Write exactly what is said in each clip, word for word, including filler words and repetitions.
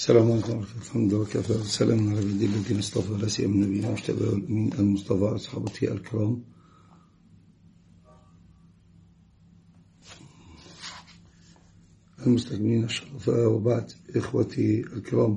السلام عليكم ورحمة الله الحمد وكفى والسلام على عباد الذين اصطفى لا سيما النبي المجتبى والأمين المصطفى أصحابته الكرام المستكملين الشرفاء، وبعد إخوتي الكرام،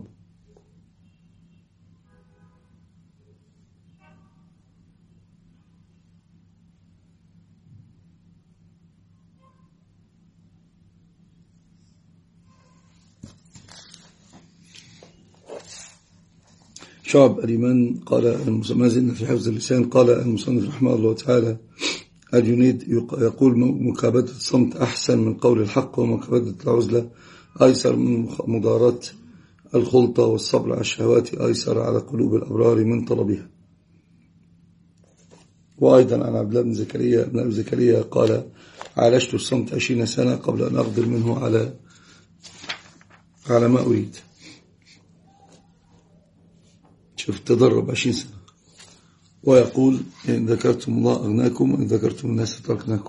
شعب الإيمان. قال ما زلنا في حفظ اللسان. قال المصنف رحمه الله تعالى الجنيد يقول مكابدة الصمت أحسن من قول الحق، ومكابدة العزلة أيسر من مداراة الخلطة، والصبر على الشهوات أيسر على قلوب الأبرار من طلبها. وأيضا عن عبد الله بن زكريا بن أبي زكريا قال عالجت الصمت عشرين سنة قبل أن أقدر منه على على ما أريد. شوف تدرب عشرين سنة. ويقول إن ذكرتم الله أغناكم، وإن ذكرتم الناس تركناكم.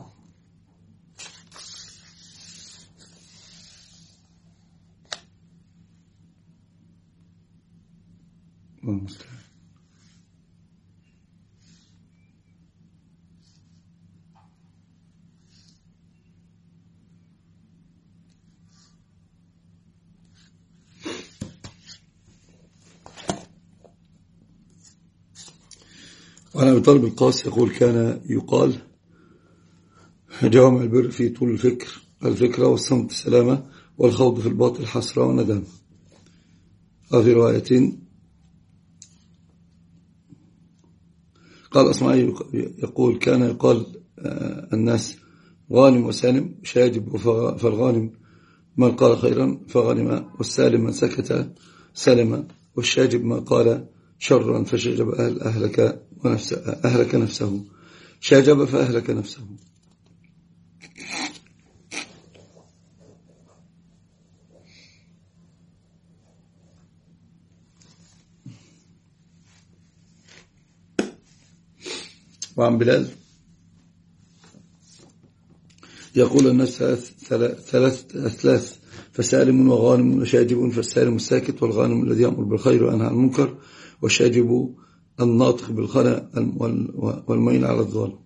وعن أبي طالب القاس يقول كان يقال جوامع البر في طول الفكر الفكرة، والصمت سلامة، والخوض في الباطل حسرة وندم. وفي رواية قال أسمعي يقول كان يقال الناس غانم وسالم شاجب، فالغانم من قال خيرا فغنم، والسالم من سكت سلم، والشاجب من قال شرا فشجب أهل أهلك ونفسه أهلك نفسه شاجب فأهلك نفسه. وعن بلال يقول الناس ثلاث ثلاث فسالم وغانم وشاجب، فالسالم الساكت، والغانم الذي يأمر بالخير وينهى عن المنكر، والشاجب الناطق بالخنا والمين على الظالم.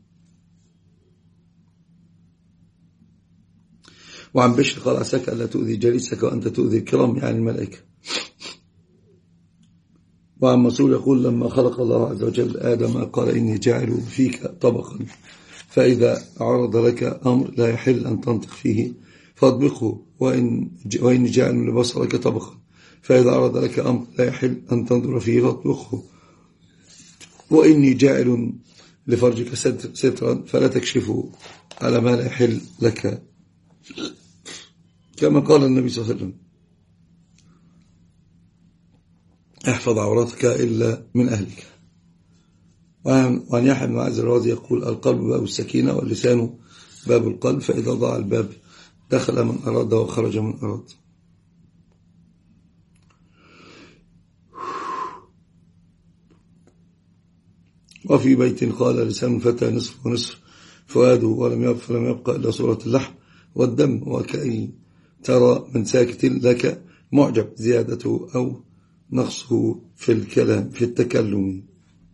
وعن بشر قال عساك ألا تؤذي جليسك وأنت تؤذي الكرام، يعني الملائكة. وعن مسؤول يقول لما خلق الله عز وجل آدم قال إني جاعل فيك طبقا، فإذا عرض لك أمر لا يحل أن تنطق فيه فاطبقه، وإن وإني جاعل لبصرك طبقا، فإذا عرض لك أمر لا يحل أن تنظر فيه فاطبقه، وإني جاعل لفرجك سترا فلا تكشفه على ما لا يحل لك، كما قال النبي صلى الله عليه وسلم احفظ عوراتك إلا من أهلك. وعن يحيى بن معاذ الرازي يقول القلب باب السكينة، واللسان باب القلب، فإذا ضاع الباب دخل من أراد وخرج من أراد. وفي بيت قال لسان الفتى نصف ونصف فؤاده، ولم يبق فلم يبقى إلا صورة اللحم والدم، وكأي ترى من ساكت لك معجب زيادته أو نقصه في الكلام في التكلم.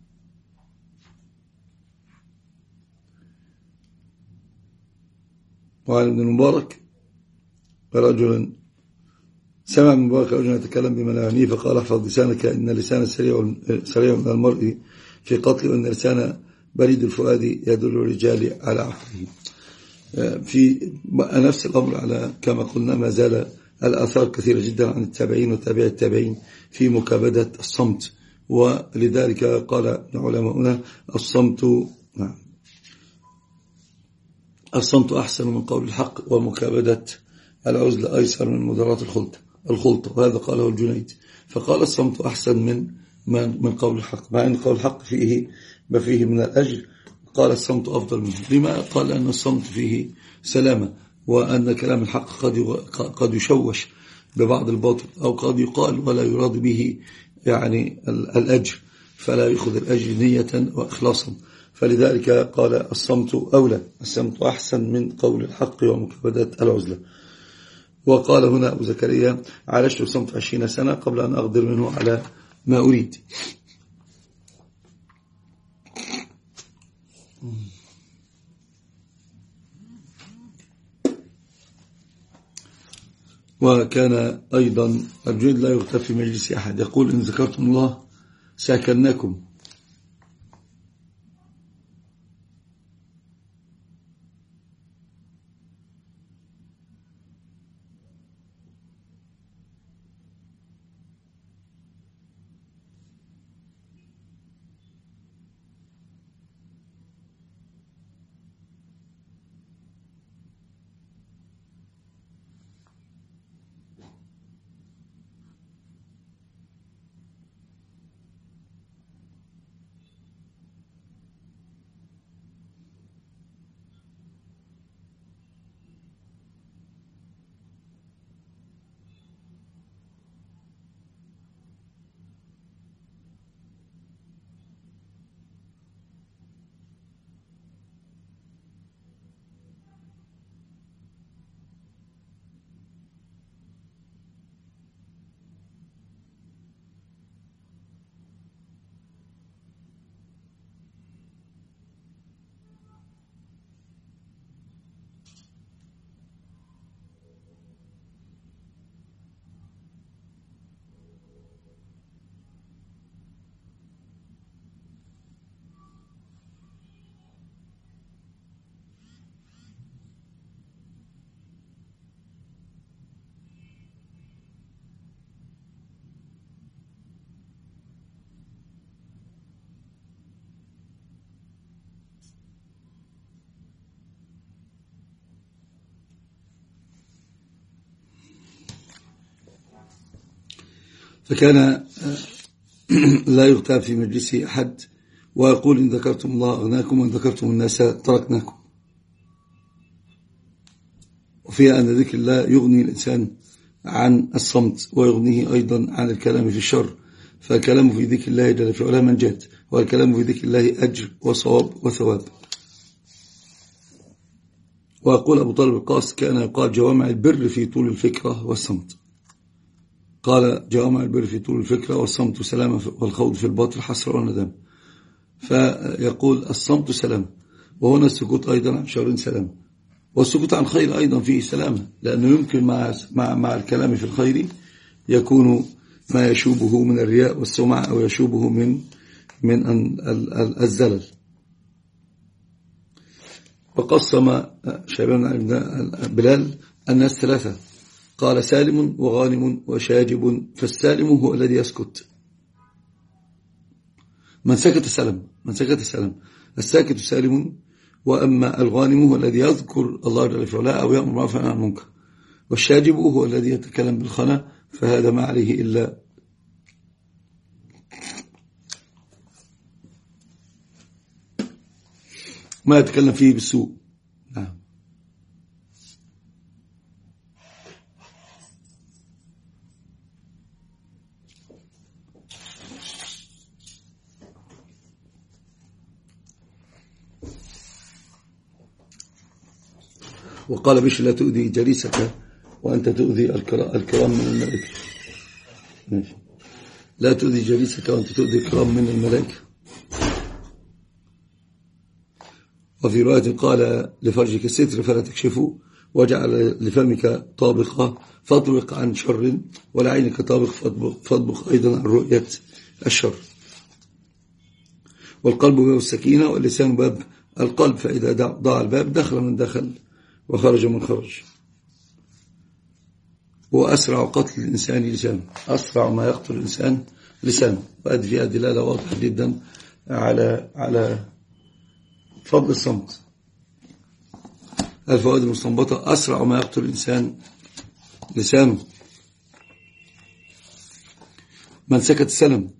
وعن ابن المبارك رجلا سمع ابن المبارك رجلا يتكلم بما لا يعنيه، فقال احفظ لسانك إن لسان سريع من المرء في قتل، وإن لسان بريد الفؤاد يدل الرجال على عقله. في نفس الأمر على كما قلنا ما زال الآثار كثيرة جدا عن التابعين وتابع التابعين في مكابدة الصمت، ولذلك قال علماؤنا الصمت الصمت أحسن من قول الحق، ومكابدة العزل أيسر من مداراة الخلطة الخلطة وهذا قاله الجنيد. فقال الصمت أحسن من من قول الحق، مع أن قول الحق فيه ما فيه من الأجر، قال الصمت أفضل منه. لما قال أن الصمت فيه سلامة، وأن كلام الحق قد قد يشوش ببعض الباطل، أو قد يقال ولا يراد به يعني الأجر، فلا يأخذ الأجر نية وإخلاصا. فلذلك قال الصمت أولى، الصمت أحسن من قول الحق ومكابدة العزلة. وقال هنا أبو زكريا عالجت الصمت عشرين سنة قبل أن أقدر منه على ما أريد. وكان أيضا الجند لا يغتاب في مجلس أحد، يقول إن ذكرتم الله ساكناكم. فكان لا يغتاب في مجلسه أحد، ويقول إن ذكرتم الله أغناكم وإن ذكرتم الناس تركناكم. وفيها أن ذكر الله يغني الإنسان عن الصمت، ويغنيه أيضا عن الكلام في الشر، فالكلام في ذكر الله جل في علاه منجاة، والكلام في ذكر الله أجر وصواب وثواب. ويقول أبو طالب القاص كان يقال جوامع البر في طول الفكرة والصمت. قال جوامع البر في طول الفكرة والصمت سلامة والخوض في الباطل حسرة والندم. فيقول الصمت سلامة، وهنا السكوت أيضا عن شر سلامة، والسكوت عن خير أيضا فيه سلامة، لأنه يمكن مع, مع, مع الكلام في الخير يكون ما يشوبه من الرياء والسمعة، أو يشوبه من من الزلل. وقسم شيبان بلال الناس ثلاثة، قال سالم وغانم وشاجب، فالسالم هو الذي يسكت، من سكت سلم، من سكت سلم، الساكت سالم، وأما الغانم هو الذي يذكر الله جل في علاه أو يأمر بالمعروف وينهى عن المنكر، والشاجب هو الذي يتكلم بالخنا، فهذا ما عليه إلا ما يتكلم فيه بالسوء. نعم. وقال بش لا تؤذي جليسك وأنت تؤذي الكرام من الملائكة. ماشي. لا تؤذي جليسك وأنت تؤذي الكرام من الملائكة. وفي رواية قال لفرجك الستر فلا تكشفه، وجعل لفمك طابقة فاطبق عن شر، ولعينك طابق فاطبق أيضا عن رؤية الشر. والقلب باب السكينة، واللسان باب القلب، فإذا ضاع الباب دخل من دخل وخرج من خرج. وأسرع قتل الإنسان لسانه، أسرع ما يقتل الإنسان لسانه. وهذه فيها دلالة واضحة جدا على على فضل الصمت. الفوائد المستنبطة: أسرع ما يقتل الإنسان لسانه، من سكت سلم،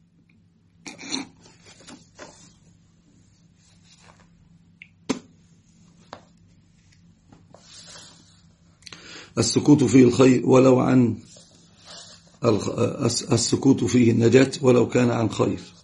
السكوت فيه الخير ولو عن السكوت فيه النجاة ولو كان عن خير.